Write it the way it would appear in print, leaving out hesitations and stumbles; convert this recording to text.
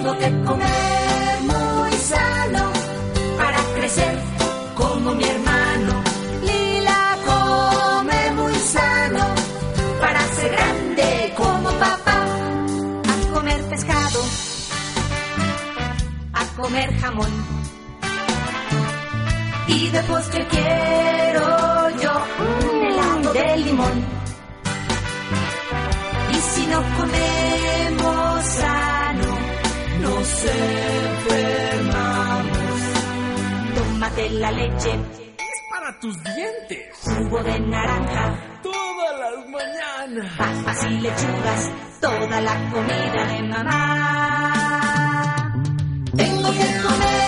Tengo que comer muy sano para crecer como mi hermano. Lila come muy sano para ser grande como papá. A comer pescado, a comer jamón. Y de postre quiero yo un helado de limón. Y si no comemos sano, nos enfermamos. Tómate la leche, es para tus dientes. Jugo de naranja, todas las mañanas. Papas y lechugas, toda la comida de mamá. Tengo que comer